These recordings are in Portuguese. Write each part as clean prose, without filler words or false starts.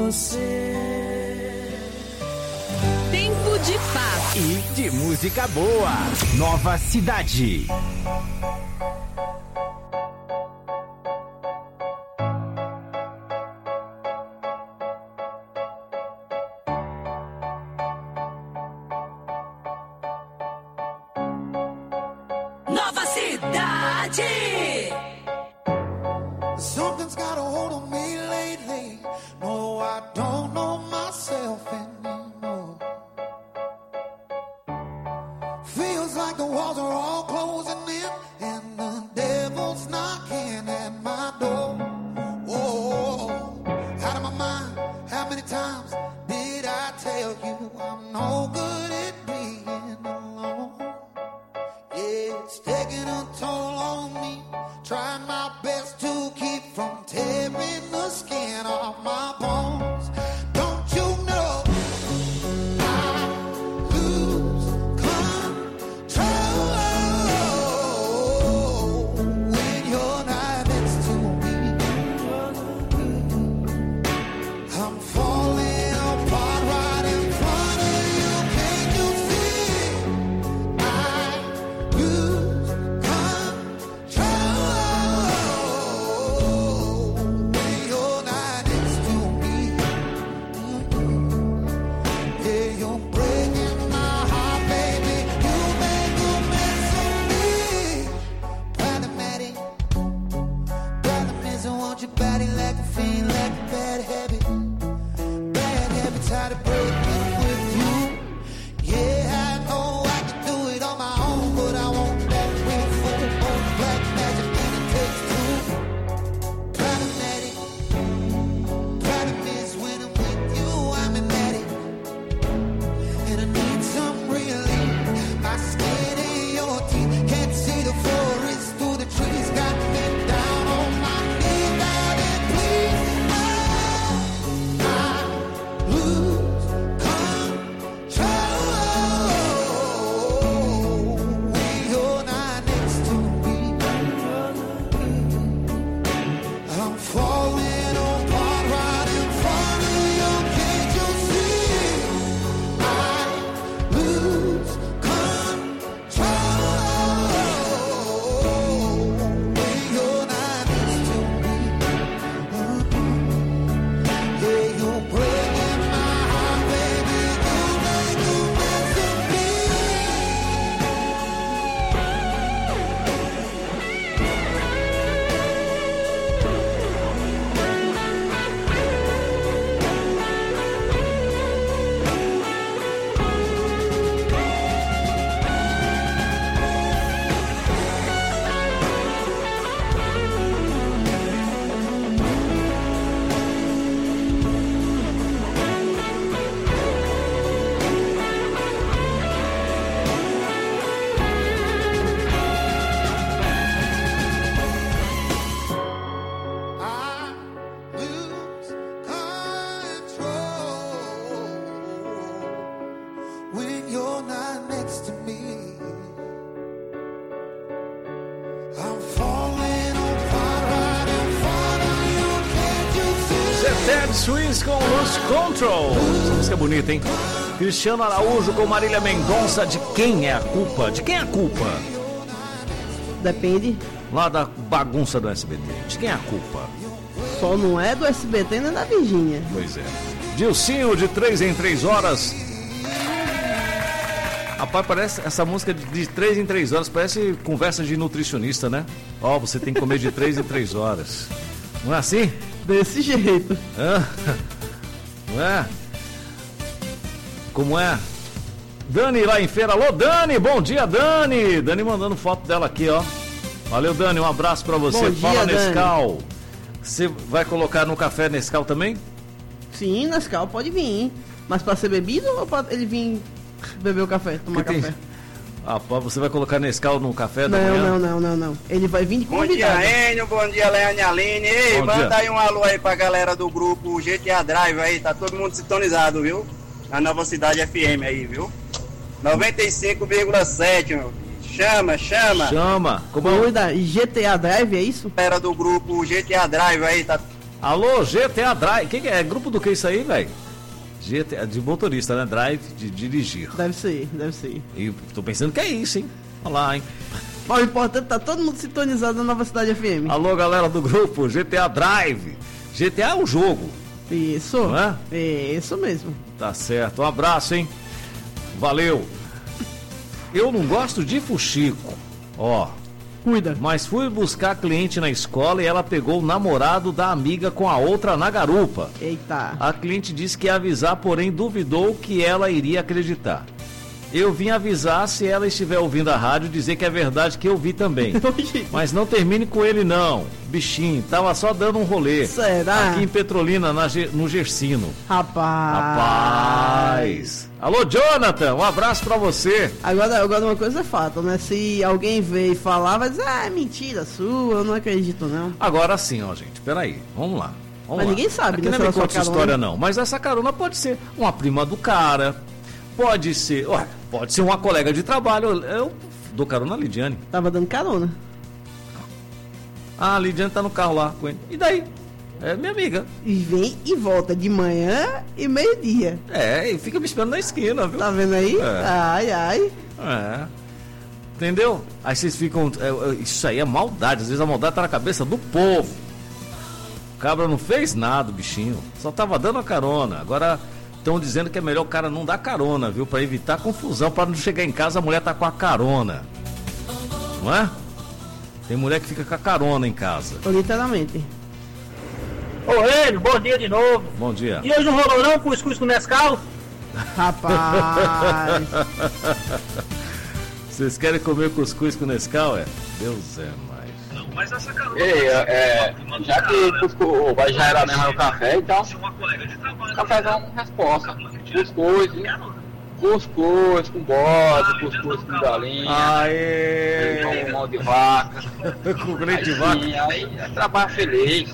você. Tempo de paz e de música boa. Nova Cidade. Nova Cidade. Something's got a hold on me lately. No, I don't know myself anymore. Feels like the walls are all closing in and the devil's knocking at my door. Oh, out of my mind. How many times did I tell you I'm no good at being alone? Yeah, it's taking a toll on me. Trying my best to keep from tearing the skin off my bones. Don't you know I lose control when you're not next to me? I'm falling apart right in front of you. Can't you see? I lose control when you're not next to me. Yeah, you're breaking my heart, baby. You make a mess of me. Problematic. Problem is I want your body like a fiend, like a bad habit. Bad habits, how to break it with you. Yeah, I know I can do it on my own, but I want that real full on black magic and it takes two. Problematic. Problem is when I'm with you, I'm an addict. And I need some relief. My skin in your teeth. Can't see the forest through the trees. Got me down on my knees, darling, please. I lose control when you're not next to me. I'm falling apart right in front of you. Can't you see? I lose control when you're not next to me. Yeah, you're breaking my heart, baby. You make a mess of me. I lose control when you're not next to me. I'm falling apart right in front of you. Can't you see? Ted Swings com Lose Control. Essa música é bonita, hein? Cristiano Araújo com Marília Mendonça. De quem é a culpa? De quem é a culpa? Depende. Lá da bagunça do SBT. De quem é a culpa? Só não é do SBT nem da Virgínia. Pois é. Dilcinho, de 3 em 3 horas. Rapaz, parece essa música de 3 em 3 horas. Parece conversa de nutricionista, né? Ó, você tem que comer de 3 em 3 horas. Não é assim? Desse jeito. Não é? Como é? Dani lá em Feira. Alô, Dani, bom dia, Dani. Dani mandando foto dela aqui, ó. Valeu, Dani, um abraço pra você. Bom dia, Fala, Dani. Nescau. Você vai colocar no café Nescau também? Sim, Nescau pode vir. Mas pra ser bebido ou pra ele vir beber o café, tomar Que tem- café? Rapaz, você vai colocar Nescau no café da manhã? Não. Ele vai vir de Bom dia, convidado. Enio. Bom dia, Leane Aline. Ei, Bom manda dia. aí um alô aí pra galera do grupo GTA Drive aí. Tá todo mundo sintonizado, viu? Na Nova Cidade FM aí, viu? 95,7, meu. Chama. Chama. Como é? Cuida, GTA Drive, é isso? Galera do grupo GTA Drive aí, tá Alô, GTA Drive. Quem que é? Grupo do que isso aí, velho? GTA de motorista, né? Drive de dirigir. Deve ser. E tô pensando que é isso, hein? Olha lá, hein? Mas o importante tá todo mundo sintonizado na Nova Cidade FM. Alô, galera do grupo GTA Drive. GTA é um jogo. Isso. Não é? Isso mesmo. Tá certo. Um abraço, hein? Valeu. Eu não gosto de fuxico. Ó. Cuida. Mas fui buscar cliente na escola e ela pegou o namorado da amiga com a outra na garupa. Eita. A cliente disse que ia avisar, porém duvidou que ela iria acreditar. Eu vim avisar, se ela estiver ouvindo a rádio, dizer que é verdade, que eu vi também. Mas não termine com ele não, bichinho, tava só dando um rolê. Será? Aqui em Petrolina, no Gersino. Rapaz. Alô, Jonathan, um abraço pra você. Agora uma coisa é fato, né? Se alguém veio falar, vai dizer, é mentira sua, eu não acredito não. Agora sim, ó gente, peraí, vamos lá. Mas ninguém sabe, aqui né? Não é me conta essa história não, mas essa carona pode ser uma prima do cara, pode ser uma colega de trabalho. Eu dou carona a Lidiane. Tava dando carona. Ah, a Lidiane tá no carro lá com ele. E daí? É minha amiga. E vem e volta de manhã e meio-dia. É, e fica me esperando na esquina, viu? Tá vendo aí? É. Ai. É. Entendeu? Aí vocês ficam... isso aí é maldade. Às vezes a maldade tá na cabeça do povo. O cabra não fez nada, o bichinho. Só tava dando a carona. Agora estão dizendo que é melhor o cara não dar carona, viu? Pra evitar confusão, pra não chegar em casa a mulher tá com a carona. Não é? Tem mulher que fica com a carona em casa. Literalmente. Ô, Hélio, bom dia de novo. Bom dia. E hoje não rolou não cuscuz com Nescau? Rapaz. Vocês querem comer cuscuz com Nescau, é? Deus é mais. Mas essa carona... Ei, já que cuscuz vai já era mesmo o café, então cafezão com resposta. Cuscuz com bode, cuscuz com galinha. Aê! Com mão de vaca. Com leite de vaca. Aí trabalho feliz.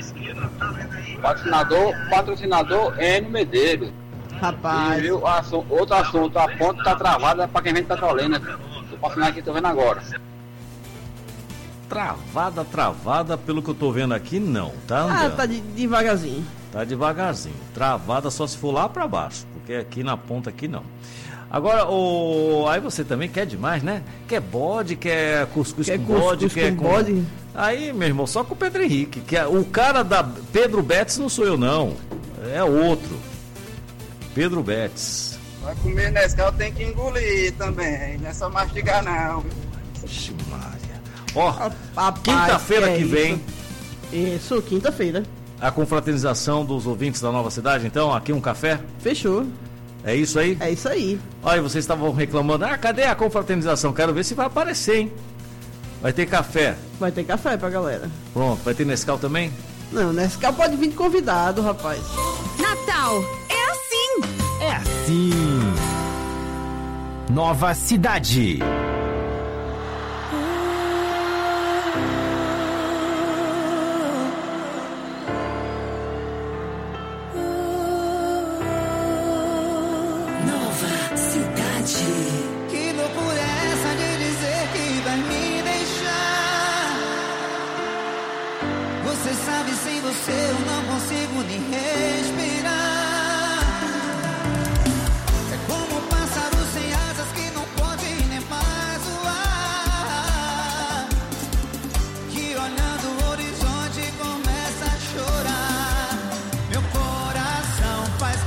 Patrocinador N Medeiros. Rapaz. E viu, outro assunto, a ponte tá travada pra quem vem de Petrolina. Tô passando aqui, tô vendo agora. Travada, pelo que eu tô vendo aqui, não. Tá andando. Tá devagarzinho. Tá devagarzinho. Travada só se for lá pra baixo, porque aqui na ponta aqui não. Agora, aí você também quer demais, né? Quer bode, quer cuscuz com bode, quer com bode. Aí, meu irmão, só com o Pedro Henrique, que o cara da Pedro Betts não sou eu não, é outro. Pedro Betts. Vai comer Nescau, tem que engolir também, não é só mastigar não. Vixe Maria. Ó, Rapaz, quinta-feira que vem. Isso, quinta-feira. A confraternização dos ouvintes da Nova Cidade, então, aqui um café. Fechou. É isso aí? É isso aí. Olha, vocês estavam reclamando, cadê a confraternização? Quero ver se vai aparecer, hein? Vai ter café. Vai ter café pra galera. Pronto, vai ter Nescau também? Não, Nescau pode vir de convidado, rapaz. Natal é assim. É assim. Nova Cidade. Nova Cidade. Que loucura é essa de dizer que vai me deixar? Você sabe, sem você eu não consigo nem respirar. É como um pássaro sem asas que não pode nem mais voar, que olhando o horizonte começa a chorar. Meu coração faz...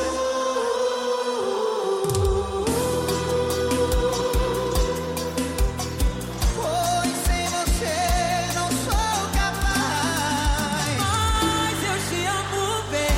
Pois sem você não sou capaz. Mas eu te amo,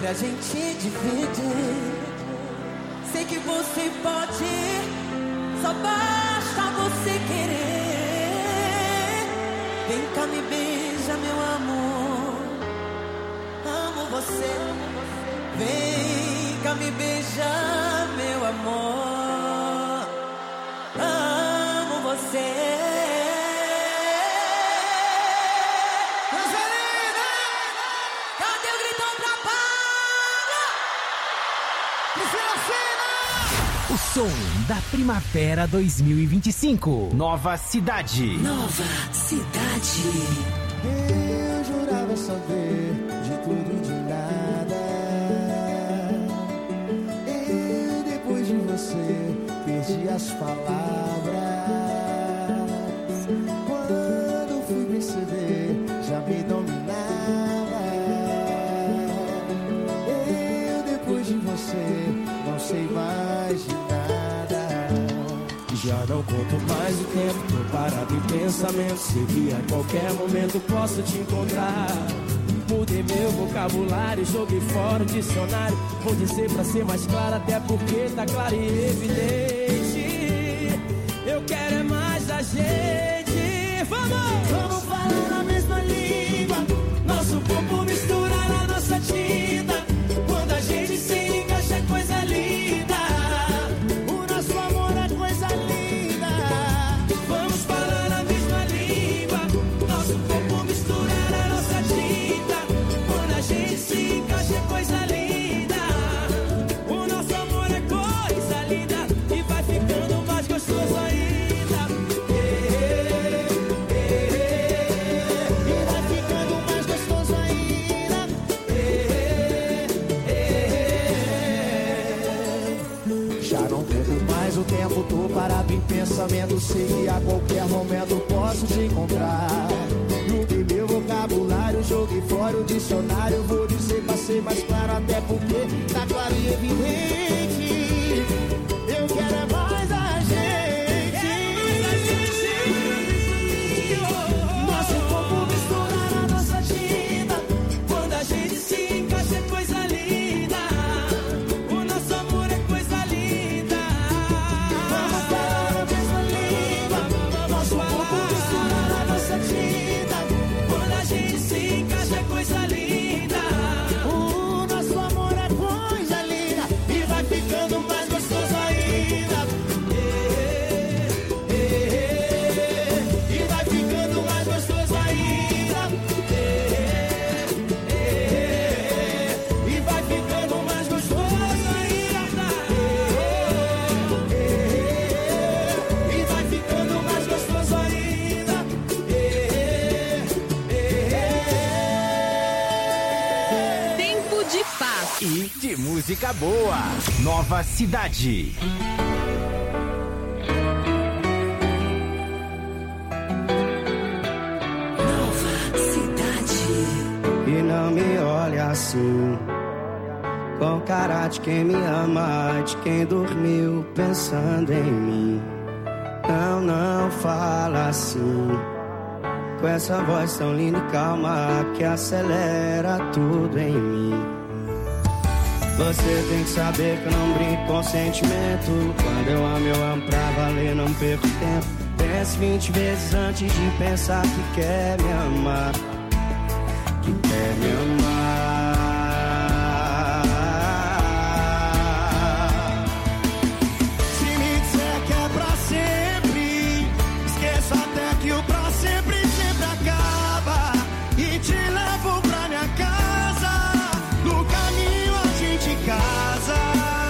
pra gente dividir. Sei que você pode, só basta você querer. Vem cá, me beija, meu amor. Amo você. Vem cá, me beija, meu amor. Amo você. Angelina, cadê o gritão pra Paula? O som da Primavera 2025. Nova Cidade. Nova Cidade. Eu jurava saber de tudo e de nada. Eu, depois de você, perdi as palavras. Quando fui perceber, já me dominava. Eu, depois de você, não sei mais de nada. Já não conto mais o tempo, tô parado em pensamento. Sei que a qualquer momento posso te encontrar. Mudei meu vocabulário, joguei fora o dicionário. Vou dizer pra ser mais claro, até porque tá claro e evidente. Eu quero é mais da gente. Vamos falar na mesma língua. Nosso corpo misturar na nossa tinta. Quando a gente se encaixa é coisa linda. O nosso amor é coisa linda. Vamos falar na mesma língua. Nosso corpo misturar na nossa tinta. Quando a gente se encaixa é coisa linda. O nosso amor é coisa linda. E vai ficando mais gostoso ainda. E vai ficando mais gostoso ainda. Já não perco mais o tempo, tô parado em pensamento. Sei que a qualquer momento posso te encontrar. Mudei meu vocabulário, joguei fora o dicionário. Vou dizer pra ser mais claro, até porque tá claro e evidente. Eu quero é mais a gente. Nosso corpo misturar na nossa tinta. Quando a gente se encaixa é coisa linda. O nosso amor é coisa linda. Vamos falar a mesma língua. Nosso corpo misturar na nossa tinta. Quando a gente se encaixa é coisa linda. O nosso amor é coisa linda. E vai ficando mais gostoso ainda. E vai ficando mais gostoso ainda. E vai ficando mais gostoso ainda. E vai ficando mais gostoso ainda. Tempo de paz. E de música boa. Nova Cidade. Nova Cidade. E não me olha assim, com cara de quem me ama, de quem dormiu pensando em mim. Não, não fala assim, com essa voz tão linda e calma que acelera tudo em mim. Você tem que saber que eu não brinco com sentimento. Quando eu amo pra valer, não perco tempo. Pense 20 vezes antes de pensar que quer me amar. Que quer me amar. Se me disser que é pra sempre, esqueço até que o pra sempre sempre acaba. E te levo pra minha casa. No caminho a gente casa.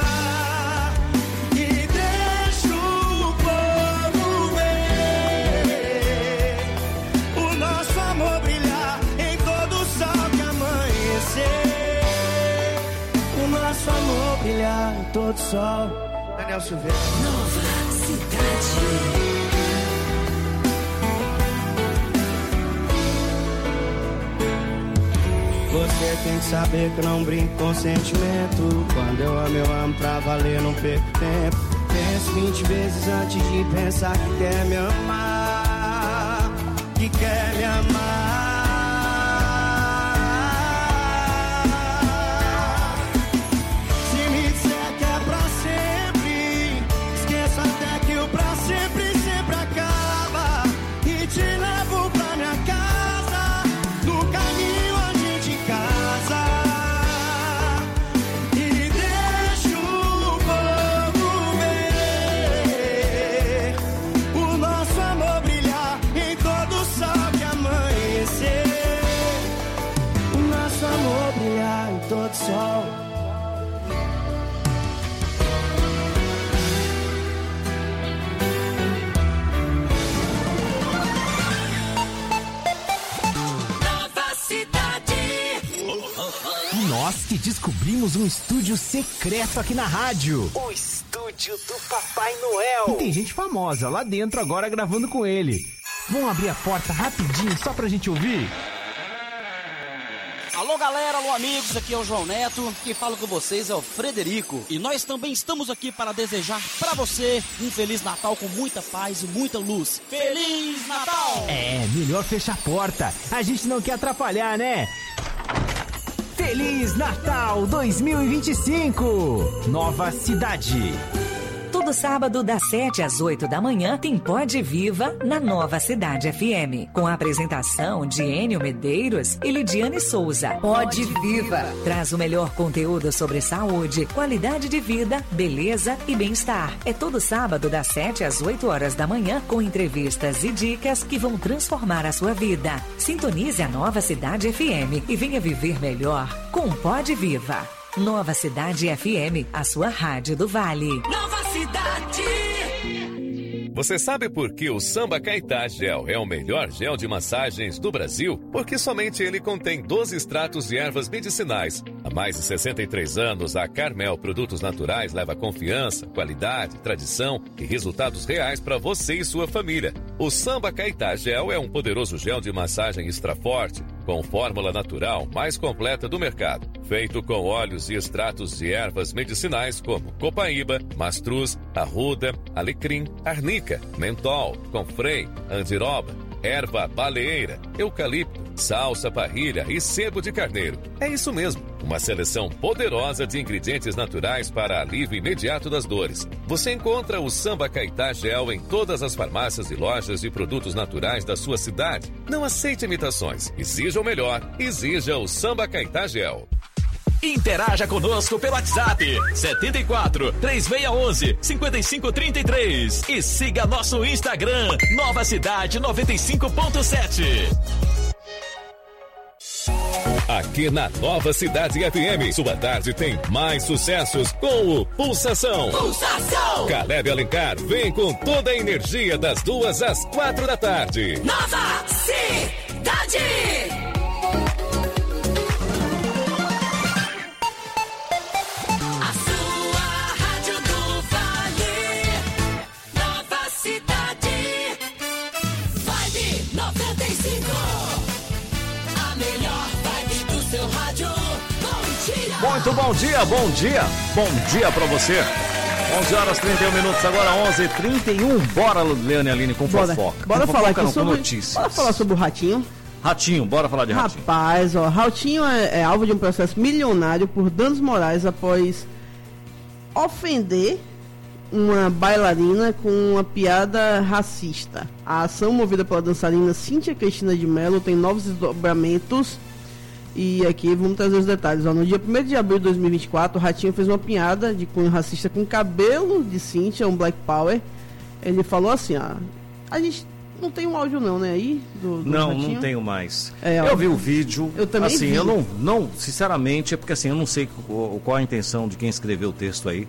E deixa o povo ver o nosso amor brilhar em todo o sol que amanhecer. O nosso amor brilhar em todo o sol. Daniel Silveira. Nova Cidade. Você tem que saber que eu não brinco com sentimento. Quando eu amo pra valer, não perco tempo. Penso 20 vezes antes de pensar que quer me amar. Que quer me amar. E descobrimos um estúdio secreto aqui na rádio. O estúdio do Papai Noel. E tem gente famosa lá dentro agora gravando com ele. Vamos abrir a porta rapidinho só pra gente ouvir? Alô galera, alô amigos, aqui é o João Neto, quem fala com vocês é o Frederico. E nós também estamos aqui para desejar pra você um Feliz Natal com muita paz e muita luz. Feliz Natal! É, melhor fechar a porta, a gente não quer atrapalhar, né? Feliz Natal 2025, Nova Cidade. Todo sábado, das 7 às 8 da manhã, tem Pode Viva na Nova Cidade FM. Com a apresentação de Enio Medeiros e Lidiane Souza. Pode Viva traz o melhor conteúdo sobre saúde, qualidade de vida, beleza e bem-estar. É todo sábado, das 7 às 8 horas da manhã, com entrevistas e dicas que vão transformar a sua vida. Sintonize a Nova Cidade FM e venha viver melhor com Pode Viva. Nova Cidade FM, a sua rádio do Vale. Nova Cidade! Você sabe por que o Samba Caetá Gel é o melhor gel de massagens do Brasil? Porque somente ele contém 12 extratos de ervas medicinais. Há mais de 63 anos, a Carmel Produtos Naturais leva confiança, qualidade, tradição e resultados reais para você e sua família. O Samba Caetá Gel é um poderoso gel de massagem extra forte, com fórmula natural mais completa do mercado. Feito com óleos e extratos de ervas medicinais como copaíba, mastruz, arruda, alecrim, arnica, mentol, confrei, andiroba, erva baleeira, eucalipto, salsa parrilha e sebo de carneiro. É isso mesmo, uma seleção poderosa de ingredientes naturais para alívio imediato das dores. Você encontra o Samba Caetá Gel em todas as farmácias e lojas de produtos naturais da sua cidade. Não aceite imitações. Exija o melhor. Exija o Samba Caetá Gel. Interaja conosco pelo WhatsApp 74 3611 5533 e siga nosso Instagram Nova Cidade 95.7. Aqui na Nova Cidade FM, sua tarde tem mais sucessos com o Pulsação. Pulsação! Caleb Alencar vem com toda a energia das 2 às 4 da tarde. Nova Cidade! Muito bom dia, bom dia, bom dia pra você. 11 horas 31 minutos, agora 11h31. Bora, Leone Aline, com fofoca. Bora falar aqui sobre notícias. Bora falar sobre o Ratinho. Ratinho, bora falar de Ratinho. Rapaz, ó, Ratinho é alvo de um processo milionário por danos morais após ofender uma bailarina com uma piada racista. A ação movida pela dançarina Cíntia Cristina de Mello tem novos desdobramentos. E aqui vamos trazer os detalhes. Ó, no dia 1º de abril de 2024, o Ratinho fez uma piada de cunho racista com o cabelo de Cíntia, um Black Power. Ele falou assim, ó, a gente não tem um áudio não, né, aí? Do não, Ratinho? não tenho mais. Eu vi o vídeo. Eu também assim, vi. eu não, sinceramente, é porque assim, eu não sei qual a intenção de quem escreveu o texto aí.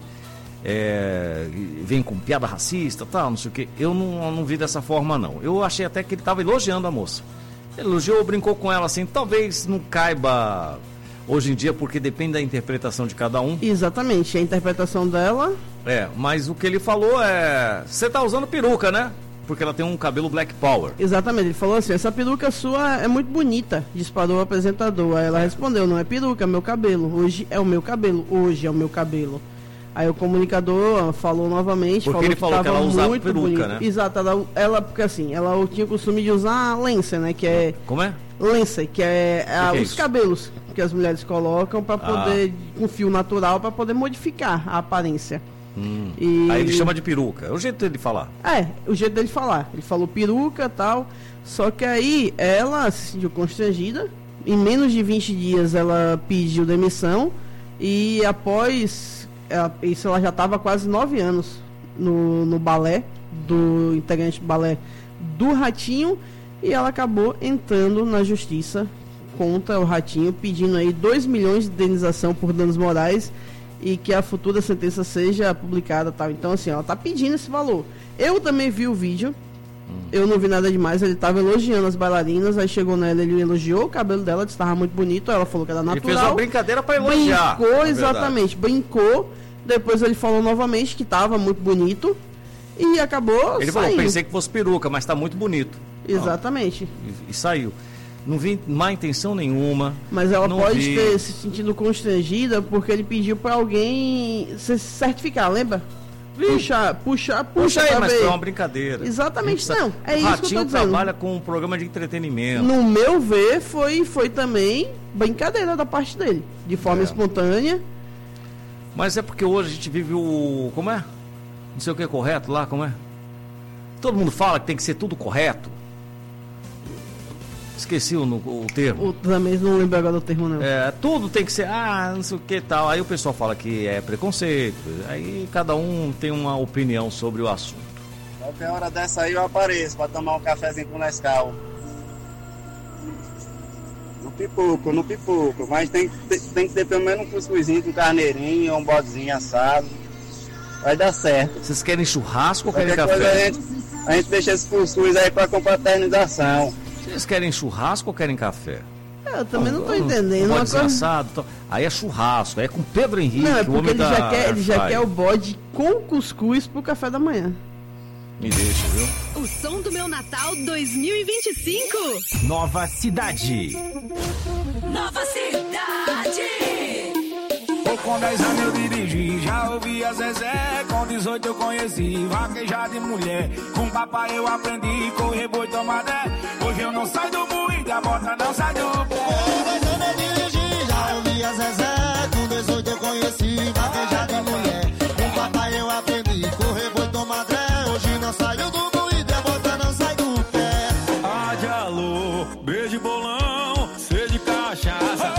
Vem com piada racista, tal, não sei o que. Eu não vi dessa forma, não. Eu achei até que ele estava elogiando a moça. Ele elogiou, brincou com ela assim, talvez não caiba hoje em dia, porque depende da interpretação de cada um. Exatamente, a interpretação dela... mas o que ele falou é... Você tá usando peruca, né? Porque ela tem um cabelo Black Power. Exatamente, ele falou assim, essa peruca sua é muito bonita, disparou o apresentador. Aí ela respondeu, não é peruca, é meu cabelo. Hoje é o meu cabelo, hoje é o meu cabelo. Aí o comunicador falou novamente, porque ele falou que ela usava muito peruca, bonito. né? Exato, ela porque assim, ela tinha o costume de usar lença, né? Que é... Como é? Lença, que é os isso? cabelos que as mulheres colocam para poder, com fio natural, para poder modificar a aparência. Aí ele chama de peruca, é o jeito dele falar. O jeito dele falar. Ele falou peruca e tal, só que aí ela se sentiu constrangida. Em menos de 20 dias ela pediu demissão e após... Isso ela já estava há quase 9 anos no balé, do integrante do balé do Ratinho, e ela acabou entrando na justiça contra o Ratinho, pedindo aí 2 milhões de indenização por danos morais e que a futura sentença seja publicada, tal. Então assim, ela está pedindo esse valor. Eu também vi o vídeo Eu não vi nada demais, ele tava elogiando as bailarinas, aí chegou nela, ele elogiou o cabelo dela, disse que estava muito bonito, ela falou que era natural. Ele fez uma brincadeira pra elogiar. Brincou, exatamente, brincou. Depois ele falou novamente que estava muito bonito e acabou Ele saindo. falou, pensei que fosse peruca, mas tá muito bonito. Exatamente. E saiu. Não vi má intenção nenhuma. Mas ela pode ter se se sentido constrangida porque ele pediu pra alguém se certificar, lembra? Puxa aí, pra mas ver. foi uma brincadeira. Exatamente, não. É o isso que eu Ratinho tô dizendo. trabalha com um programa de entretenimento. No meu ver, foi também brincadeira da parte dele. De forma espontânea. Mas é porque hoje a gente vive o... Como é? Não sei o que é correto lá, como é? Todo mundo fala que tem que ser tudo correto. Esqueci o termo. Também não lembro agora do termo, não. Tudo tem que ser, não sei o que tal. Aí o pessoal fala que é preconceito. Aí cada um tem uma opinião sobre o assunto. Qualquer hora dessa aí eu apareço pra tomar um cafezinho com Nescau. No pipoco. Mas tem que ter pelo menos um cuscuzinho com carneirinho, um bodezinho assado. Vai dar certo. Vocês querem churrasco ou querem Qualquer café? coisa a gente deixa esse cuscuz aí pra confraternização. Vocês querem churrasco ou querem café? Eu também não tô entendendo. Um Uma bodezinho coisa... assado. Aí é churrasco, aí é com Pedro Henrique, Não, é o porque homem ele já quer o bode com cuscuz pro café da manhã. Me deixa, viu? O som do meu Natal 2025. Nova Cidade. Nova Cidade. Com 10 anos eu dirigi, já ouvi a Zezé. Com 18 eu conheci vaquejar de mulher. Com papai eu aprendi correr boi tomadé. Hoje eu não saio do moído, a bota não sai do pé. Com 10 anos eu dirigi, já ouvi a Zezé. Com 18 eu conheci vaquejar de mulher. Com papai eu aprendi correr boi tomadé. Hoje não saio do moído, a bota não sai do pé. Ah, de alô, beijo bolão, sede cachaça.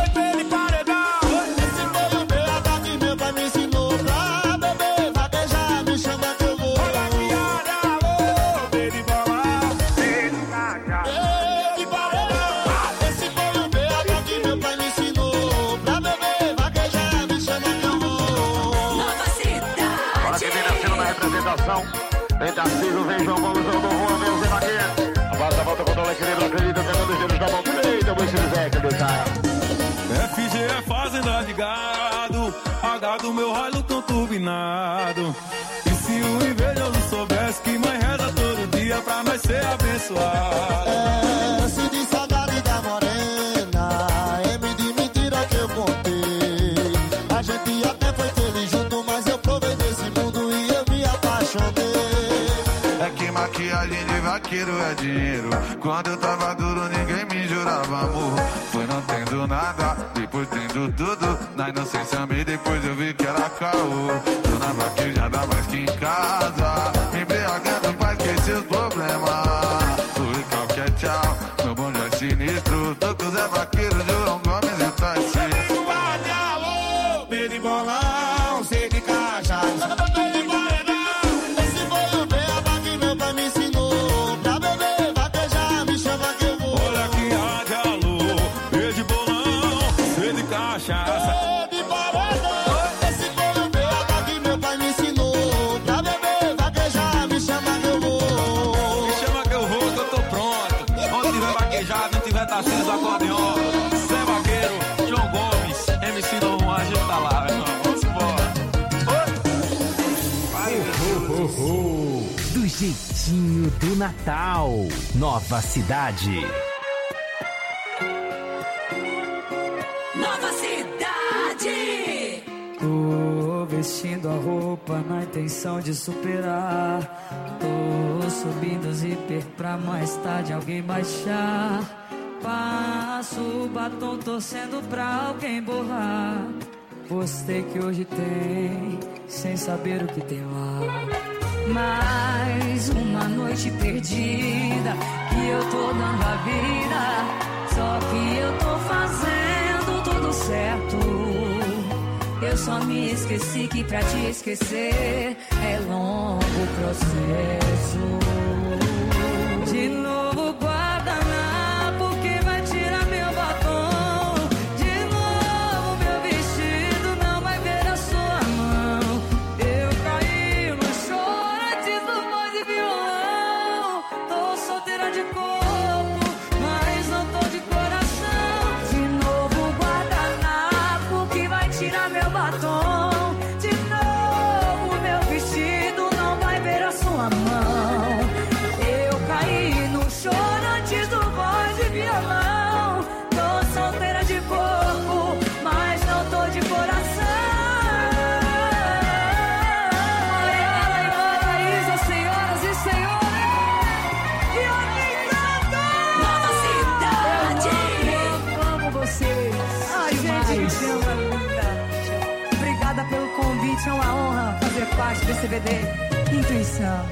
Vem Tarcísio, vem João Gomes, João do Rua, vem o Zé Vaqueiro. A base da volta, controla equilíbrio, acredita, tentando os dedos da mão direita, o Zé, que do cara. FG é fazenda de gado, agado meu raio tão turbinado. E se o invejoso soubesse que mãe reza todo dia pra nós ser abençoado. Se de saudade da morena, M de mentira que eu contei. A gente até foi feliz junto, mas eu provei desse mundo e eu me apaixonei. É que maquiagem de vaqueiro é dinheiro. Quando eu tava duro ninguém me jurava amor. Foi não tendo nada, depois tendo tudo. Na inocência amei, depois eu vi que era caô. Tô na vaquejada mais que em casa, embriagando pra esquecer os problemas. Fui qualquer tchau, meu bonde é sinistro. Tô com o Zé Vaqueiro, João Gomes e o Tarcísio. Pedro bolão, sei de cachaça. Tarcísio do acordeon, Zé Vaqueiro, João Gomes, MC Dom Juan, a gente tá lá, meu irmão. Vamos embora. Do jeitinho do Natal. Nova Cidade. Nova Cidade. Tô vestindo a roupa na intenção de superar. Tô subindo o zíper pra mais tarde alguém baixar. Passo o batom torcendo pra alguém borrar. Postei que hoje tem, sem saber o que tem lá. Mais uma noite perdida que eu tô dando a vida. Só que eu tô fazendo tudo certo. Eu só me esqueci que pra te esquecer é longo processo. De novo guardanapo que vai tirar meu batom. De novo meu vestido não vai ver a sua mão. Eu caí no choro antes do voz e violão. Tô USB CBD, intuição.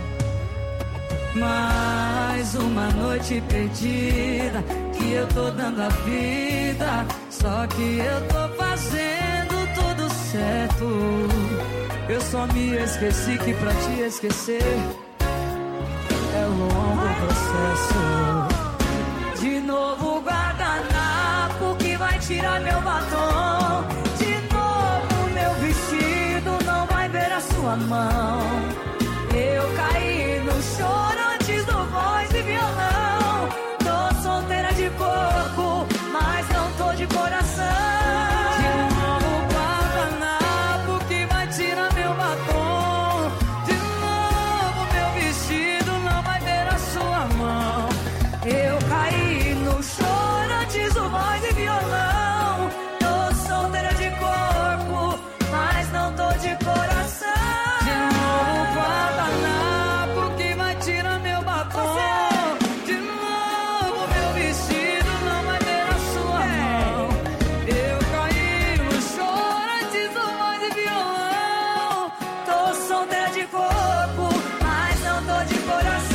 Mais uma noite perdida que eu tô dando a vida, só que eu tô fazendo tudo certo. Eu só me esqueci que pra te esquecer é um longo processo. De novo guardanapo que vai tirar meu batom. De novo meu vestido não vai ver a sua mão. Eu caí no choro antes do voz e violão. Tô solteira de corpo, mas não tô de coração. De novo guardanapo que vai tirar meu batom. De novo meu vestido não vai ver a sua mão. Eu caí no choro antes do voz e violão. Tô solteira de corpo, mas não tô de coração. De novo guardanapo que vai tirar meu batom. De novo meu vestido não vai ver a sua mão. Eu caí no choro antes do voz e violão. Tô solteira de corpo, mas não tô de coração.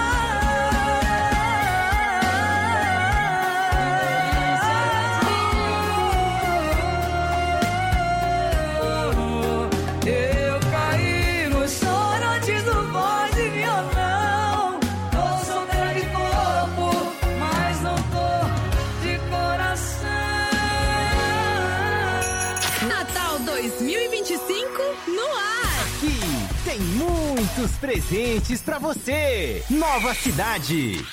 Eu caí no choro antes do voz e violão. Tô solteira de corpo, mas não tô de coração. Natal 2025 no ar. Aqui tem muitos presentes pra você. Nova Cidade.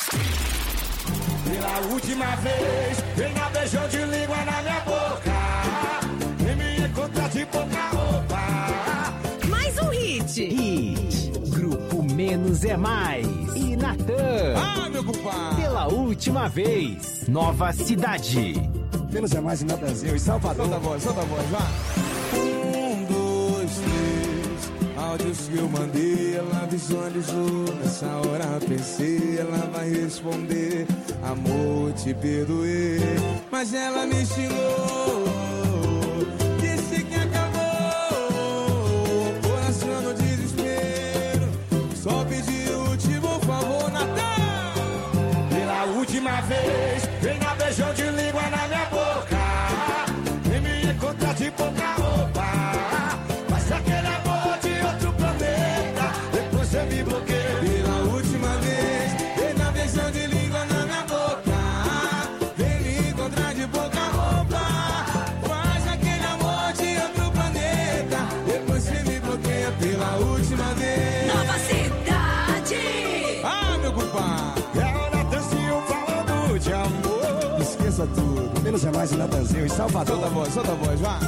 Pela última vez, venha beijão de língua na minha boca. E me encontrar de pouca roupa. Mais um hit. Hit. Grupo Menos é Mais. E Natan. Ah, meu compadre. Pela última vez. Nova Cidade. Menos é mais em Natanzinho e Salvador. Solta a voz, vá. 1, 2, 3. Áudios que eu mandei, ela visualizou. Nessa hora pensei, ela vai responder. Amor, te perdoei, mas ela me xingou. Disse que acabou. Coração no desespero. Só pedi o último favor, Natan. Pela última vez, venha beijão de língua na minha boca. E me encontrar de pouca roupa. Mas aquele amor de outro planeta. Depois você me bloqueia. Pela última vez, venha beijão de língua na minha boca. Vem me encontrar de pouca roupa. Faz aquele amor de outro planeta. Depois você me bloqueia pela última vez. Nova Cidade. Ah, meu compadre. É o Natanzinho falando de amor. Esqueça tudo. Menos é mais em Natanzinho e Salvador. Solta a voz, vá.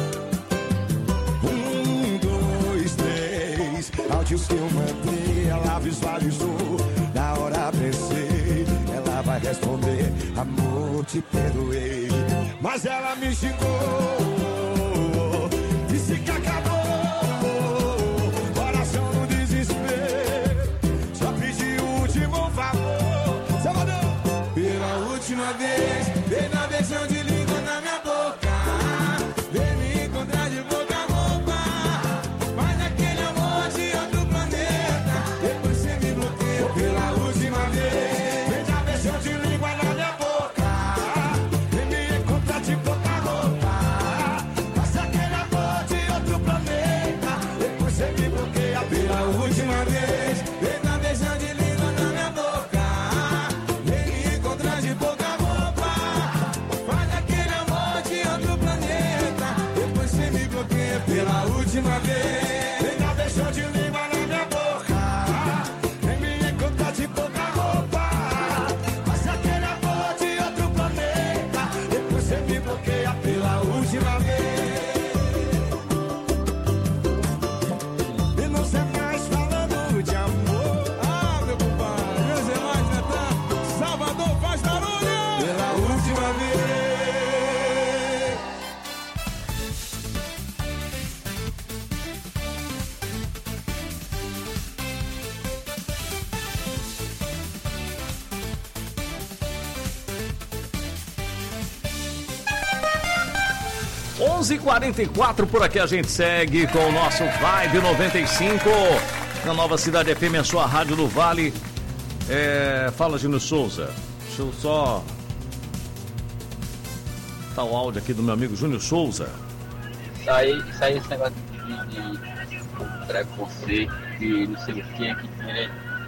1, 2, 3. Áudios que eu mandei, ela visualizou. Na hora pensei, ela vai responder. Amor, te perdoei, mas ela me xingou. Disse que acabou. Coração no desespero. Só pedi o último favor. Salvador. Pela última vez, vem na beijão de língua na minha boca. Vem me encontrar de boca a roupa. Faz aquele amor de outro planeta. Depois você me bloqueia pela última vez. Vem na beijão de língua na minha boca. Vem me encontrar de boca a roupa. 11h44, por aqui a gente segue com o nosso Vibe 95 na Nova Cidade FM, a sua rádio do Vale. Fala, Júnior Souza. Deixa eu só... Tá o áudio aqui do meu amigo Júnior Souza. Isso aí, esse negócio de preconceito, de não sei o que tem, né?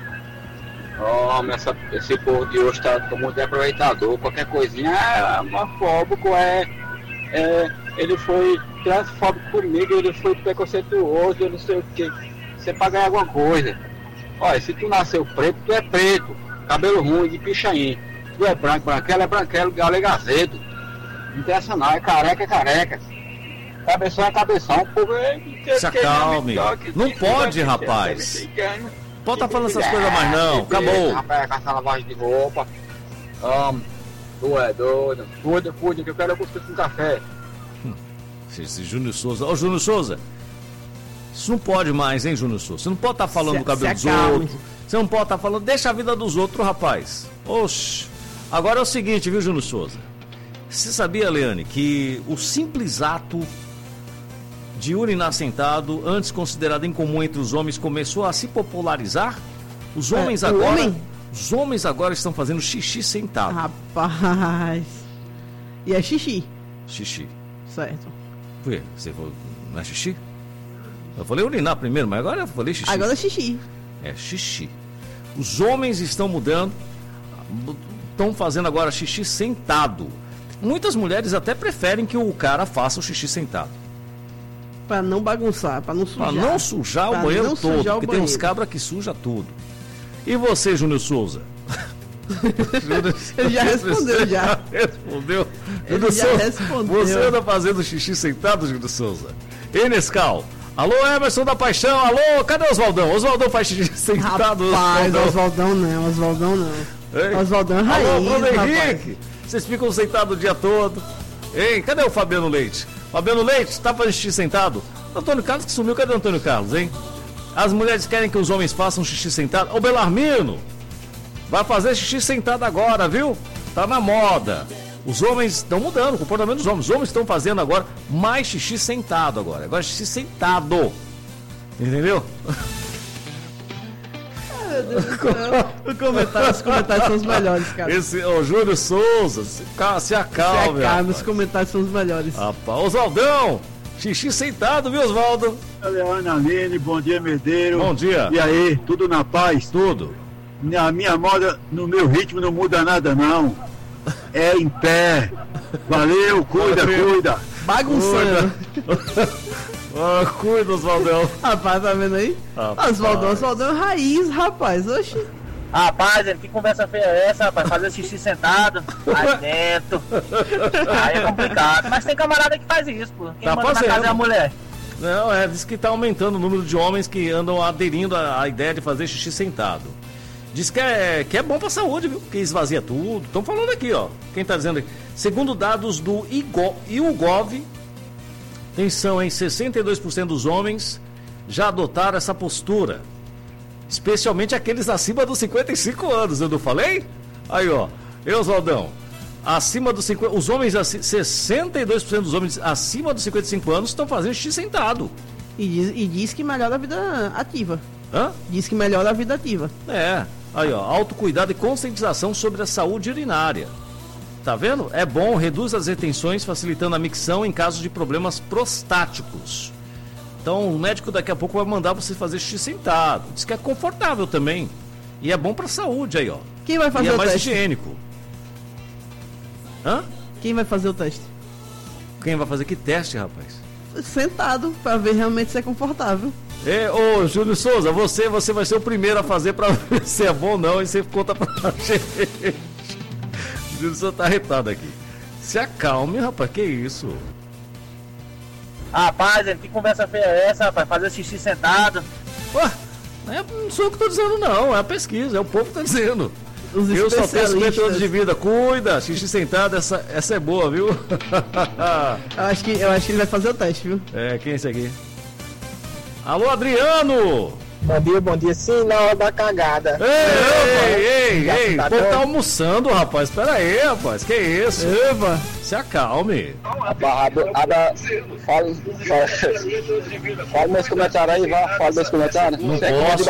Esse povo de hoje tá muito aproveitador, qualquer coisinha é homofóbico, ele foi transfóbico comigo, ele foi preconceituoso, eu não sei o que. Você pra ganhar alguma coisa. Olha, se tu nasceu preto, tu é preto, cabelo ruim, de pichain. Tu é branco, branquelo, galo é gazeto. Não tem essa não, é careca. Cabeção é cabeção, o povo se acalme. Não pode, rapaz. Pode estar falando essas coisas mais não, acabou. Rapaz, caçar lavagem de roupa. Tu é doido. Cuida, que eu quero cuscuz com café. Esse Júnior Souza. Ô, Júnior Souza, isso não pode mais, hein, Júnior Souza? Você não pode estar falando do cabelo dos outros. Você não pode estar falando, deixa a vida dos outros, rapaz. Oxe. Agora é o seguinte, viu, Júnior Souza? Você sabia, Leane, que o simples ato de urinar sentado, antes considerado incomum entre os homens, começou a se popularizar? Os homens agora estão fazendo xixi sentado. Rapaz. E é xixi. Xixi. Certo. Ué, você falou, não é xixi? Eu falei urinar primeiro, mas agora eu falei xixi. Agora é xixi. É xixi. Os homens estão mudando, estão fazendo agora xixi sentado. Muitas mulheres até preferem que o cara faça o xixi sentado. Pra não bagunçar, pra não sujar. Pra não sujar o banheiro todo, porque tem uns cabras que suja tudo. E você, Júnior Souza? Ele já respondeu, já. Respondeu? Ele já respondeu. Você anda fazendo xixi sentado, Júnior Souza? Ei, Nescau. Alô, Emerson da Paixão. Alô, cadê o Oswaldão? Oswaldão faz xixi sentado. Rapaz, Oswaldão não. Ei? Oswaldão é raiz, alô, Bruno Henrique. rapaz. Vocês ficam sentados o dia todo. Ei, cadê o Fabiano Leite? Fabiano Leite, tá fazendo xixi sentado? Antônio Carlos que sumiu, cadê o Antônio Carlos, hein? As mulheres querem que os homens façam xixi sentado. Ô, Belarmino, vai fazer xixi sentado agora, viu? Tá na moda. Os homens estão mudando o comportamento dos homens. Os homens estão fazendo agora mais xixi sentado agora. Agora xixi sentado. Entendeu? Meu Deus do céu. Os comentários são os melhores, cara. Ô, Júlio Souza, se acalme. Os comentários são os melhores. Rapaz, Oswaldão, xixi sentado, viu, Oswaldo? Leana Aline, bom dia, Medeiro. Bom dia. E aí, tudo na paz? Tudo. A minha moda, no meu ritmo, não muda nada, não. É em pé. Valeu, cuida. Bagunçando. Cuida, Oswaldão. Rapaz, tá vendo aí? Oswaldão é raiz, rapaz. Oxi. Rapaz, que conversa feia é essa, rapaz? Fazer xixi sentado, aí dentro. Aí é complicado. Mas tem camarada que faz isso, pô. Quem manda na casa é a mulher. Não, diz que tá aumentando o número de homens que andam aderindo à ideia de fazer xixi sentado. Diz que é bom pra saúde, viu? Que esvazia tudo. Estão falando aqui, ó. Quem tá dizendo aqui? Segundo dados do YouGov, atenção, hein? 62% dos homens já adotaram essa postura. Especialmente aqueles acima dos 55 anos, eu não falei? Aí, ó. Oswaldão. Acima dos 50... Os homens, 62% dos homens acima dos 55 anos estão fazendo xixi sentado. E diz que melhora a vida ativa. Hã? Diz que melhora a vida ativa. É. Aí, ó. Autocuidado e conscientização sobre a saúde urinária. Tá vendo? É bom, reduz as retenções, facilitando a micção em casos de problemas prostáticos. Então, o médico daqui a pouco vai mandar você fazer xixi sentado. Diz que é confortável também. E é bom pra saúde aí, ó. Quem vai fazer o teste? E é mais higiênico. Hã? Quem vai fazer o teste? Quem vai fazer que teste, rapaz? Sentado, pra ver realmente se é confortável. Ô, Júlio Souza, você vai ser o primeiro a fazer pra ver se é bom ou não, e você conta pra gente. O Júlio Souza tá arretado aqui. Se acalme, rapaz, que isso? Rapaz, que conversa feia é essa, rapaz? Fazer xixi sentado. Ué, não sou eu que tô dizendo não, é a pesquisa, é o povo que tá dizendo. Eu só tenho 50 anos de vida, cuida, xixi sentado, essa é boa, viu? eu acho que ele vai fazer o teste, viu? Quem é esse aqui? Alô, Adriano! Bom dia, sim, na hora da cagada. Ei, o povo tá almoçando, rapaz. Pera aí, rapaz, que isso? Eva, se acalme. Fala meus comentários aí, fala meus comentários. Não posso.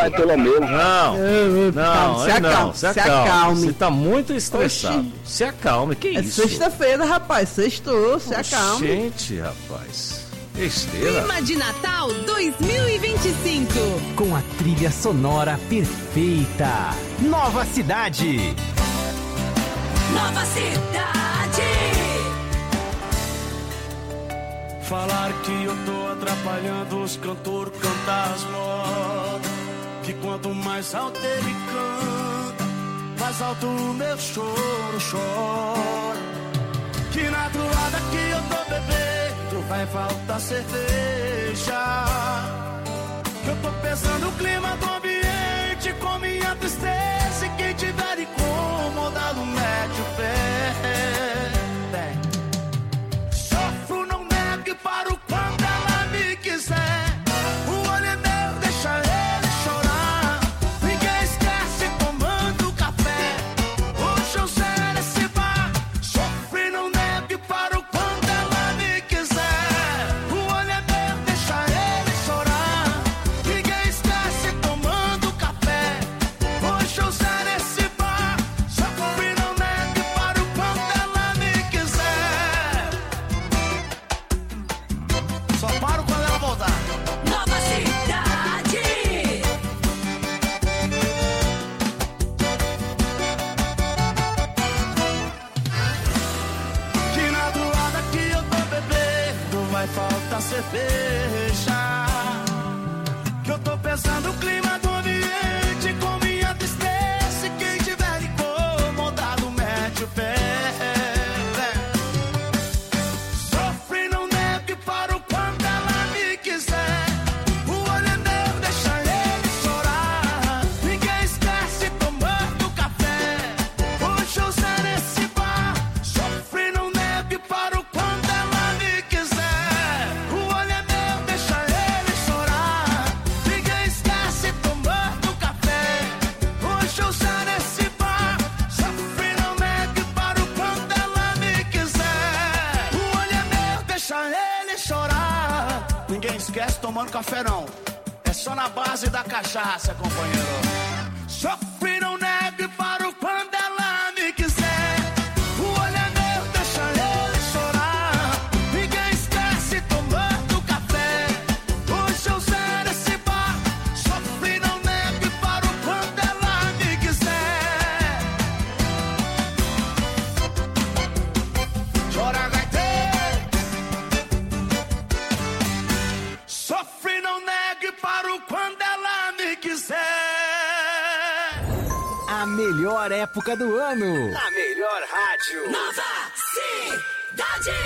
Não, se acalme. Você tá muito estressado. Oxi. Se acalme, que isso? É sexta-feira, rapaz, sextou, se acalme. Gente, rapaz. Besteira. Clima de Natal 2025. Com a trilha sonora perfeita. Nova Cidade. Nova Cidade. Falar que eu tô atrapalhando os cantores cantar as modas. Que quanto mais alto ele canta, mais alto o meu choro chora. Que na toada que eu tô bebendo vai faltar cerveja. Que eu tô pesando o clima do ambiente com minha tristeza. E quem tiver incomodado mete o pé. Sofro, não nego e paro quando ela me quiser. O olho é meu, deixa ele chorar. Ninguém esquece tomando café. Hoje eu zero esse bar. Sofro, não nego e paro quando ela me quiser. O olho é meu, deixa ele chorar. Ninguém esquece tomando café. Hoje eu zero esse bar. Sofro, não nego e paro quando ela me quiser. Só paro quando ela voltar. Nova Cidade. Que na toada que eu tô bebendo vai faltar cerveja. Que eu tô pensando o clima do ambiente com minha tristeza. E quem tiver incomodado mete o pé. Sofre, não nego e paro quando ela me quiser. O olho é meu, deixa ele chorar. Ninguém esquece tomando café. Hoje eu zero esse bar. Sofre, não nego e paro quando ela me quiser. O olho é meu, deixa ele chorar. Ninguém esquece tomando café. Hoje eu zero esse bar. Sofre, não nego e paro quando ela me quiser. O olho é meu, deixa ele chorar. Ninguém esquece tomando café não. É só na base da cachaça, companheiro. Sofre, não nego e paro quando ela me quiser. O olho é meu, deixa ele chorar. Ninguém esquece tomando café. Hoje eu zero esse bar. Sofre, não nego e paro quando ela me quiser. Chora, gaiteiro. Sofre, não nego e paro quando ela me quiser. A melhor época do ano. Na melhor rádio. Nova Cidade.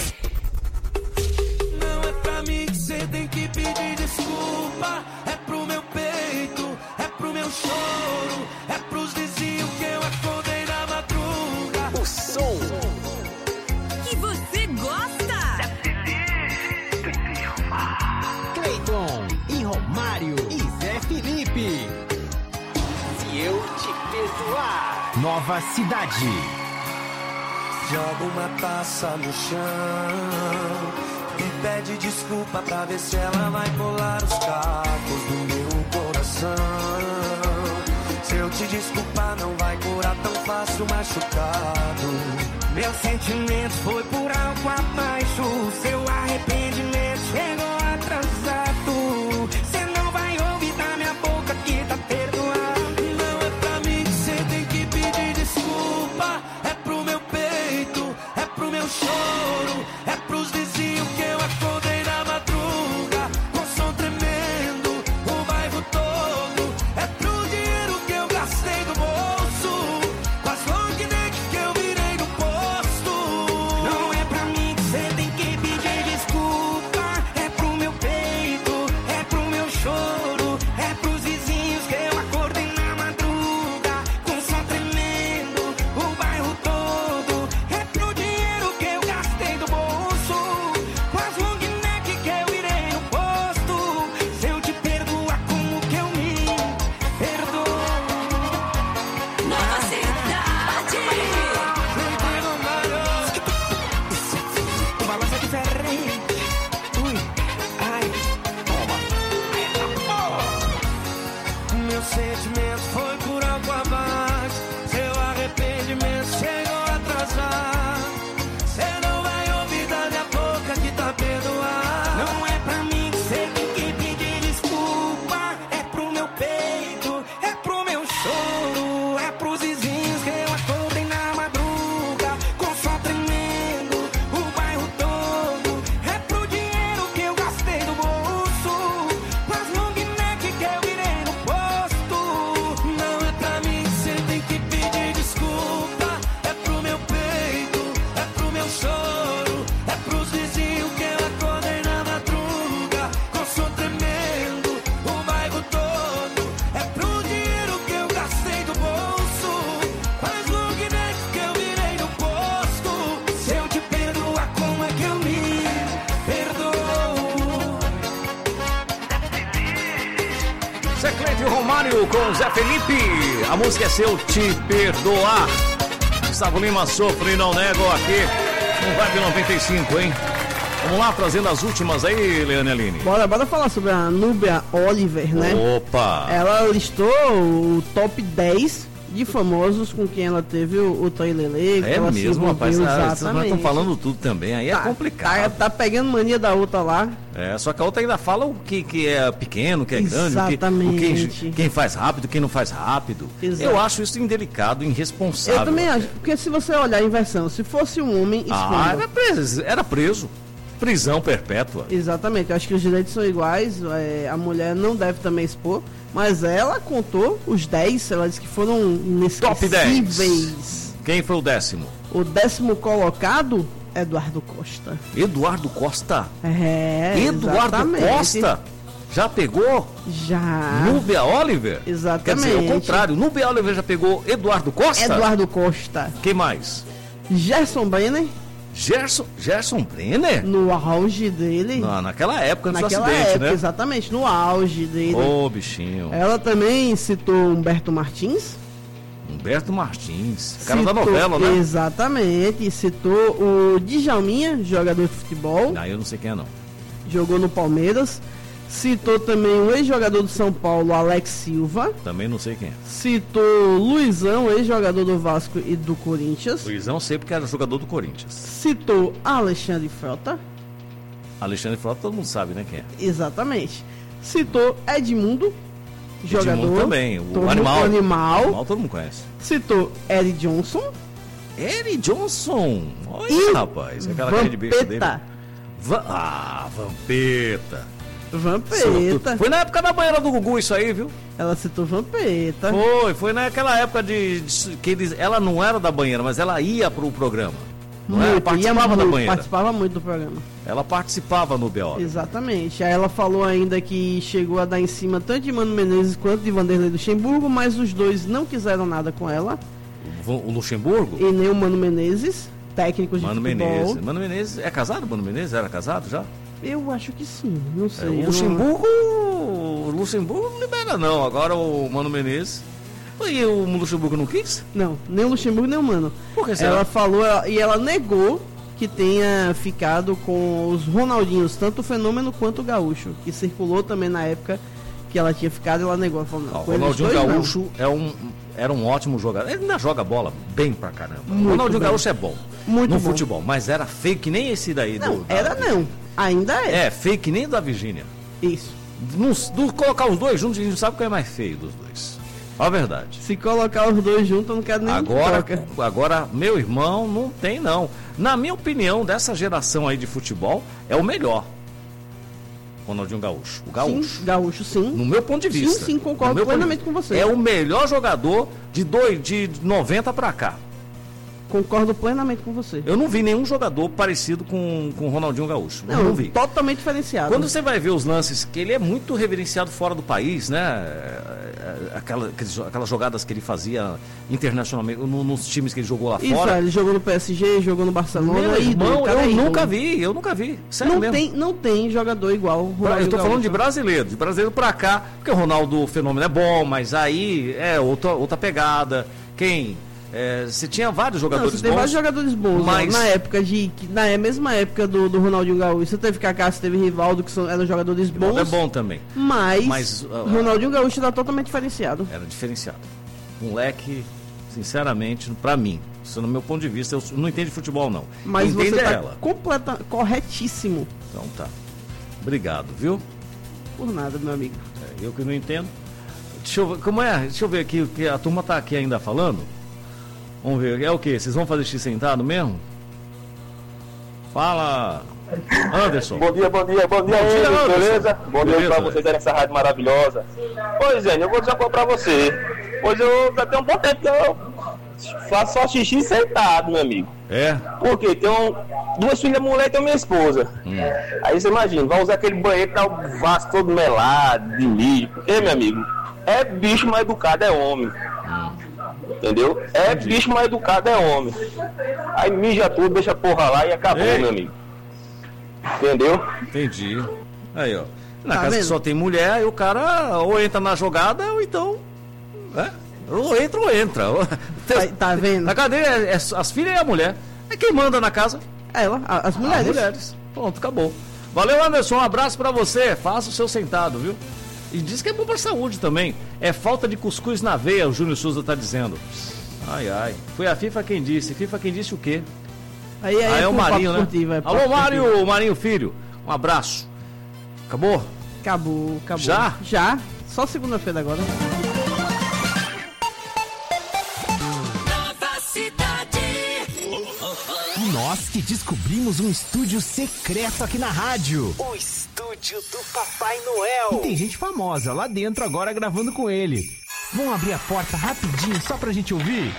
Não é pra mim que cê tem que pedir desculpa. É pro meu peito, é pro meu choro. É pros vizinhos que eu acordei na madruga. O som Que você gosta. Cleiton e Romário e Zé Felipe. Se eu te perdoar. Nova Cidade. Joga uma taça no chão e pede desculpa pra ver se ela vai colar os cacos do meu coração. Se eu te desculpar não vai curar tão fácil machucado. Meu sentimento foi por algo abaixo. Seu arrependimento chegou atrasado. Cê não vai ouvir da minha boca que tá perdoado. Não é pra mim que cê tem que pedir desculpa. É pro meu peito, é pro meu choro. É pros vizinhos que eu acordei na madruga. Com som tremendo, o bairro todo. É pro dinheiro que eu gastei do bolso. Com as long neck que eu virei no posto. Não é pra mim que cê tem que pedir desculpa. É pro Seclete Romário com Zé Felipe. A música é Seu Te Perdoar. Gustavo Lima, Sofro e Não Nego aqui no Vibe 95, hein? Vamos lá, trazendo as últimas aí, Leane Aline. Bora falar sobre a Núbia Oliver, né? Opa! Ela listou o top 10 de famosos com quem ela teve o Toilele. É mesmo, rapaz. Vocês estão falando tudo também, aí é complicado. Tá pegando mania da outra lá. É, só que a outra ainda fala o que é pequeno, o que é grande, exatamente. Quem faz rápido, quem não faz rápido. Exato. Eu acho isso indelicado, irresponsável. Eu também acho, porque se você olhar a inversão, se fosse um homem era preso. Prisão perpétua. Exatamente, eu acho que os direitos são iguais, a mulher não deve também expor, mas ela contou os 10, ela disse que foram inesquecíveis. Top 10. Quem foi o 10º? O 10º colocado, Eduardo Costa. Eduardo Costa? É, Eduardo exatamente. Costa? Já pegou? Já. Núbia Oliver? Exatamente. Quer dizer, ao contrário, Núbia Oliver já pegou Eduardo Costa? Eduardo Costa. Quem mais? Gerson Brenner. Gerson Brenner? No auge dele. Não, naquela época, no naquela acidente, época, né? Exatamente, no auge dele. Ô, bichinho. Ela também citou Humberto Martins. Humberto Martins, cara da novela, né? Exatamente, citou o Djalminha, jogador de futebol. Eu não sei quem é, não. Jogou no Palmeiras. Citou também o ex-jogador do São Paulo, Alex Silva. Também não sei quem é. Citou Luizão, ex-jogador do Vasco e do Corinthians. Luizão sei porque era jogador do Corinthians. Citou Alexandre Frota. Alexandre Frota todo mundo sabe, né, quem é? Exatamente. Citou Edmundo, jogador. Edmundo também, o animal. Animal todo mundo conhece. Citou Eric Johnson. Eric Johnson? Olha, rapaz, aquela cara de bicho dele. Vampeta. Vampeta. Foi na época da banheira do Gugu isso aí, viu? Ela citou Vampeta. Foi naquela época que ela não era da banheira, mas ela ia pro programa. Ela participava da banheira. Participava muito do programa. Ela participava no B.O. Exatamente. Aí ela falou ainda que chegou a dar em cima tanto de Mano Menezes quanto de Vanderlei Luxemburgo, mas os dois não quiseram nada com ela. O Luxemburgo? E nem o Mano Menezes, técnicos de futebol. Mano Menezes é casado? Mano Menezes era casado já? Eu acho que sim, não sei. O Luxemburgo não libera não, agora o Mano Menezes. E o Luxemburgo não quis? Não, nem o Luxemburgo nem o Mano. Por que será? Ela falou e ela negou que tenha ficado com os Ronaldinhos, tanto o Fenômeno quanto o Gaúcho, que circulou também na época que ela tinha ficado, ela negou. Ela falou, não, o Ronaldinho Gaúcho era um ótimo jogador. Ele ainda joga bola bem pra caramba. O Ronaldinho Gaúcho é bom no futebol, mas era feio que nem esse daí. Não, ainda é. É, feio que nem o da Virgínia. Isso. Colocar os dois juntos, a gente sabe quem é mais feio dos dois. A verdade. Se colocar os dois juntos, eu não quero nem Agora, meu irmão, não tem não. Na minha opinião, dessa geração aí de futebol, é o melhor. Ronaldinho Gaúcho. O Gaúcho. Sim, Gaúcho, sim. No meu ponto de vista. Sim, concordo plenamente com você. É o melhor jogador de 90 pra cá. Concordo plenamente com você. Eu não vi nenhum jogador parecido com o Ronaldinho Gaúcho. Não vi. Totalmente diferenciado. Quando você vai ver os lances, que ele é muito reverenciado fora do país, né? Aquelas jogadas que ele fazia internacionalmente, nos times que ele jogou lá fora. Ele jogou no PSG, jogou no Barcelona. Meu irmão, eu nunca vi. Sério não tem jogador igual o Ronaldinho Eu tô falando Gaúcho. de brasileiro pra cá, porque o Ronaldo Fenômeno é bom, mas aí é outra pegada. Você tinha vários jogadores bons. Tem vários jogadores bons, mas... na mesma época do Ronaldinho Gaúcho. Você teve Kaká, você teve Rivaldo, que eram jogadores bons. É bom também. Mas Ronaldinho Gaúcho era totalmente diferenciado. Era diferenciado. Moleque, sinceramente, pra mim, isso no meu ponto de vista, eu não entendo de futebol não. Mas você tá corretíssimo. Então tá. Obrigado, viu? Por nada, meu amigo. Eu que não entendo. Deixa eu ver aqui o que a turma tá aqui ainda falando. Vamos ver, é o que? Vocês vão fazer xixi sentado mesmo? Fala, Anderson. Bom dia, Anderson, beleza? Bom dia pra vocês nessa rádio maravilhosa. Pois é, eu vou dizer uma coisa pra você. Pois eu já tenho um bom tempo que eu faço só xixi sentado, meu amigo. É? Porque tenho duas filhas mulher e tenho minha esposa. Aí você imagina, vai usar aquele banheiro que tá o vaso todo melado, de milho. Meu amigo, é bicho mal educado, é homem. Entendeu? É bicho mal educado, é homem. Aí mija tudo, deixa a porra lá e acabou, meu amigo. Entendeu? Entendi. Aí, ó. Na casa que só tem mulher, aí o cara ou entra na jogada ou então. Ou entra. Tá vendo? Na cadeia é as filhas e a mulher. É quem manda na casa. As mulheres. As mulheres. Pronto, acabou. Valeu, Anderson. Um abraço pra você. Faça o seu sentado, viu? E diz que é bom pra saúde também. É falta de cuscuz na veia, o Júnior Souza tá dizendo. Ai. Foi a FIFA quem disse. FIFA quem disse o quê? Aí é o Marinho, né? Alô, Marinho Filho. Um abraço. Acabou? Acabou. Já? Só segunda-feira agora. Nós que descobrimos um estúdio secreto aqui na rádio. O estúdio do Papai Noel. E tem gente famosa lá dentro agora gravando com ele. Vamos abrir a porta rapidinho só pra gente ouvir?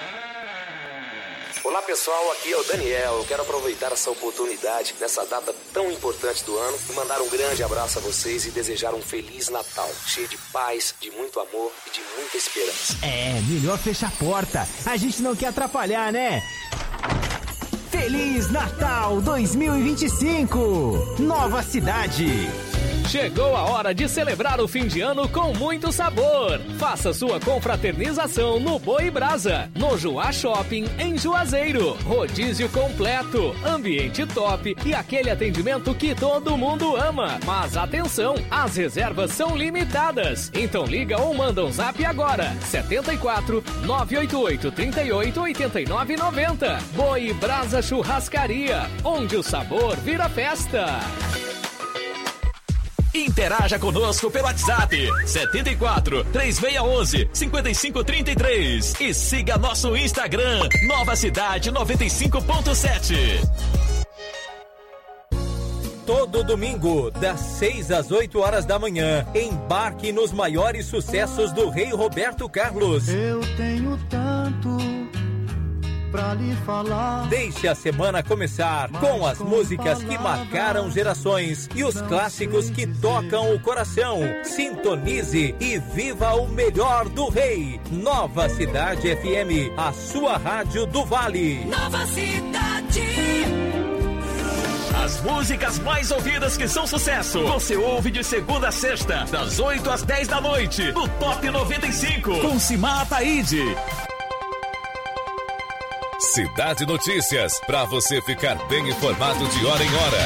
Olá pessoal, aqui é o Daniel. Eu quero aproveitar essa oportunidade nessa data tão importante do ano e mandar um grande abraço a vocês e desejar um Feliz Natal, cheio de paz, de muito amor e de muita esperança. Melhor fechar a porta. A gente não quer atrapalhar, né? Feliz Natal 2025! Nova Cidade! Chegou a hora de celebrar o fim de ano com muito sabor. Faça sua confraternização no Boi Brasa, no Juá Shopping, em Juazeiro. Rodízio completo, ambiente top e aquele atendimento que todo mundo ama. Mas atenção, as reservas são limitadas. Então liga ou manda um zap agora. 74 988 38 89 90. Boi Brasa Churrascaria, onde o sabor vira festa. Interaja conosco pelo WhatsApp 74 3611 5533 e siga nosso Instagram Nova Cidade 95.7. Todo domingo, das 6 às 8 horas da manhã, embarque nos maiores sucessos do Rei Roberto Carlos. Eu tenho tanto pra lhe falar. Deixe a semana começar com as músicas que marcaram gerações e os clássicos que tocam o coração. Sintonize e viva o melhor do Rei. Nova Cidade FM, a sua rádio do Vale. Nova Cidade. As músicas mais ouvidas que são sucesso, você ouve de segunda a sexta, das 8 às 10 da noite, no Top 95, com Simar Ataíde. Cidade Notícias, para você ficar bem informado de hora em hora.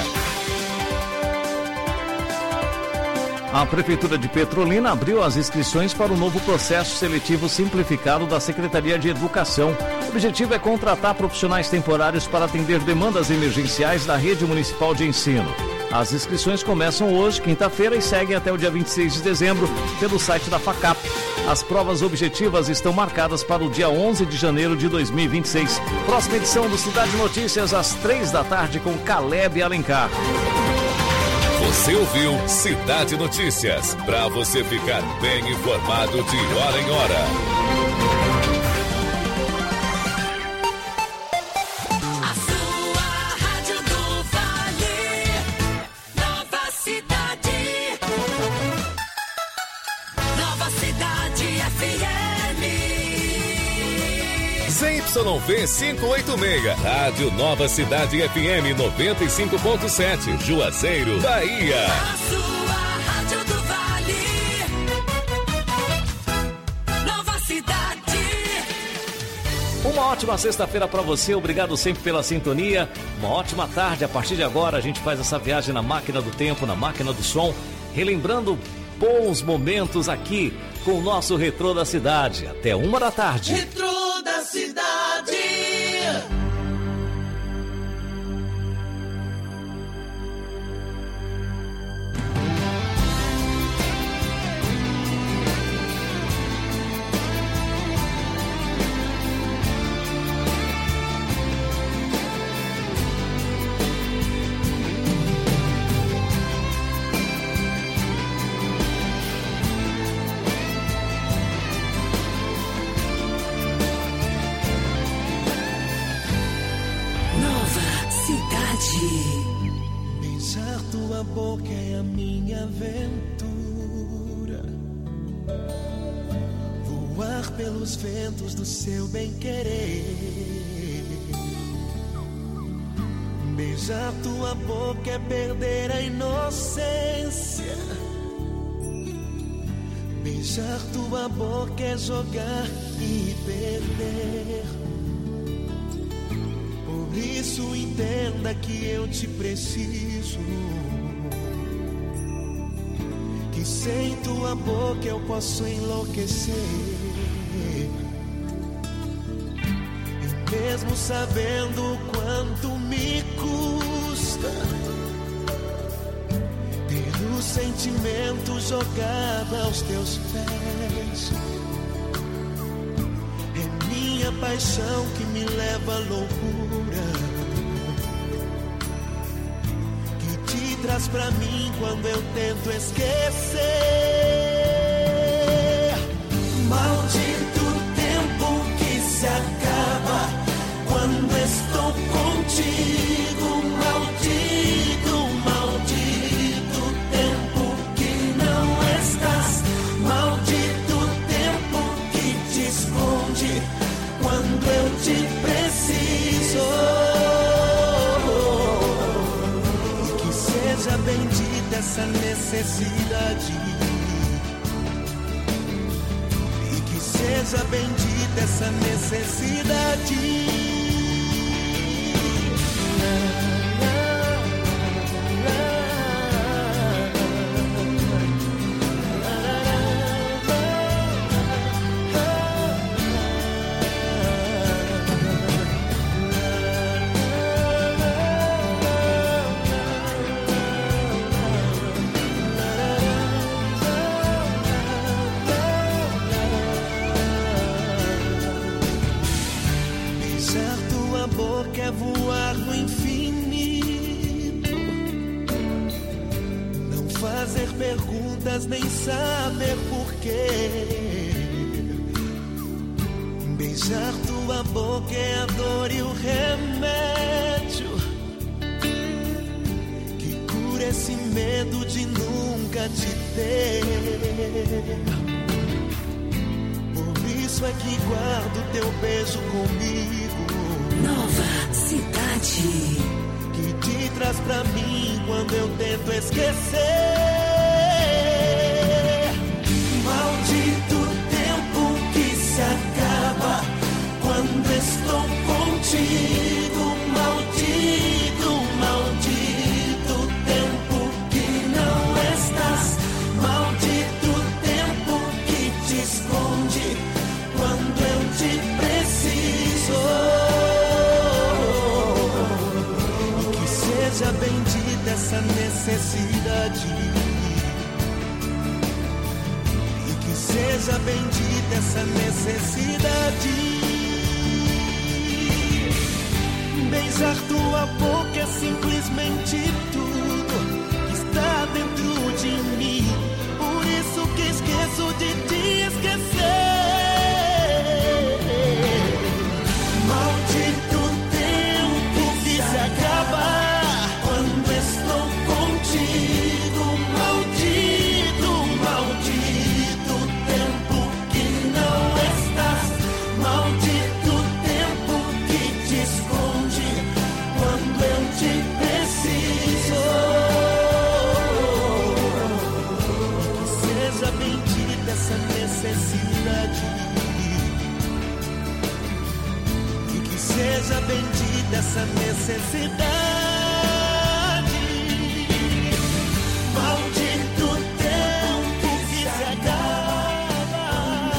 A Prefeitura de Petrolina abriu as inscrições para o novo processo seletivo simplificado da Secretaria de Educação. O objetivo é contratar profissionais temporários para atender demandas emergenciais da rede municipal de ensino. As inscrições começam hoje, quinta-feira, e seguem até o dia 26 de dezembro pelo site da FACAP. As provas objetivas estão marcadas para o dia 11 de janeiro de 2026. Próxima edição do Cidade Notícias, às 3 da tarde, com Caleb Alencar. Você ouviu Cidade Notícias, para você ficar bem informado de hora em hora. A sua rádio do Vale, Nova Cidade. Nova Cidade FM. ZYV 586, Rádio Nova Cidade FM 95.7, Juazeiro, Bahia. A sua rádio do Vale, Nova Cidade. Uma ótima sexta-feira para você, obrigado sempre pela sintonia. Uma ótima tarde, a partir de agora a gente faz essa viagem na máquina do tempo, na máquina do som, relembrando bons momentos aqui com o nosso Retrô da Cidade, até 1 da tarde. Retrô da Cidade. Beijar tua boca é a minha aventura. Voar pelos ventos do seu bem-querer. Beijar tua boca é perder a inocência. Beijar tua boca é jogar e perder. Por isso entenda que eu te preciso. Que sem tua boca eu posso enlouquecer. E mesmo sabendo o quanto me custa ter o sentimento jogado aos teus pés, é minha paixão que me leva à loucura, que te traz pra mim quando eu tento esquecer. Maldito tempo que se acaba quando estou contigo. Maldito, maldito tempo que não estás. Maldito tempo que te esconde quando eu te preciso. E que seja bendita essa necessidade. Seja bendita essa necessidade. Quer voar no infinito, não fazer perguntas nem saber porquê. Beijar tua boca é a dor e o remédio que cura esse medo de nunca te ter. Por isso é que guardo teu beijo comigo. Nova Cidade, que te traz pra mim quando eu tento esquecer. Maldito tempo que se acaba quando estou contigo. Maldito, maldito tempo que não estás. Maldito tempo que te esconde quando eu te preciso. Seja bendita essa necessidade. E que seja bendita essa necessidade. Beijar tua boca é simplesmente tudo que está dentro de mim. Por isso que esqueço de te esquecer. Maldito tempo que se acaba quando estou contigo. Maldito, maldito tempo que não estás. Maldito tempo que te esconde quando eu te preciso. Que seja bendita essa necessidade. E que seja bendita essa necessidade. Maldito tempo que se acaba.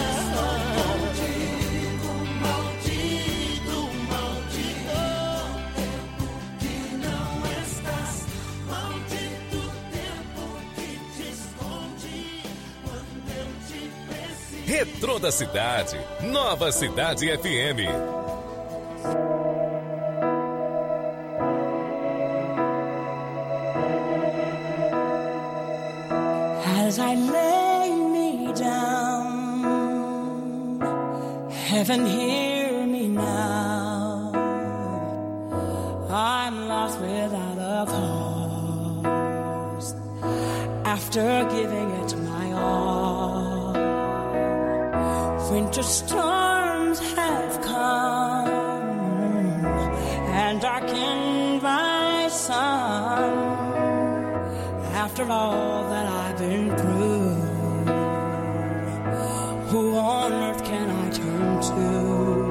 Maldito, maldito, maldito tempo que não estás. Maldito tempo que te esconde quando eu te preciso. Retrô da Cidade, Nova Cidade FM. As I lay me down, heaven hear me now. I'm lost without a cause after giving it my all. Winter storms have come and darkened my after all that I've been through, who on earth can I turn to?